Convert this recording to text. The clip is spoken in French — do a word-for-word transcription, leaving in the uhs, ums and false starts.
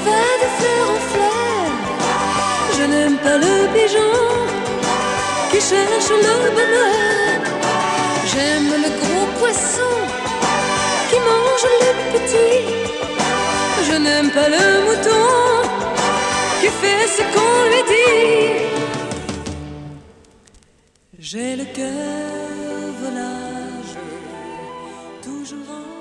va de fleur en fleur. Je n'aime pas le pigeon qui cherche le bonheur. J'aime le gros poisson qui mange les petits. Je n'aime pas le mouton qui fait ce qu'on lui dit. J'ai le cœur volage, toujours en